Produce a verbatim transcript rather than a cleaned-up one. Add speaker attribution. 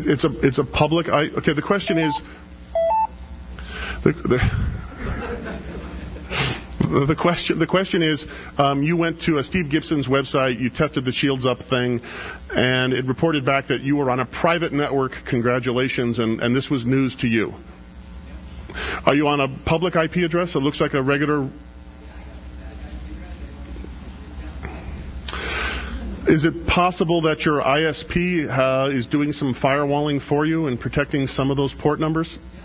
Speaker 1: It, it's a it's a public. I, okay, the question is. The, the, The question, the question is, um, you went to uh, Steve Gibson's website, you tested the Shields Up thing, and it reported back that you were on a private network. Congratulations, and, and this was news to you. Are you on a public I P address? It looks like a regular. Is it possible that your I S P uh, is doing some firewalling for you and protecting some of those port numbers?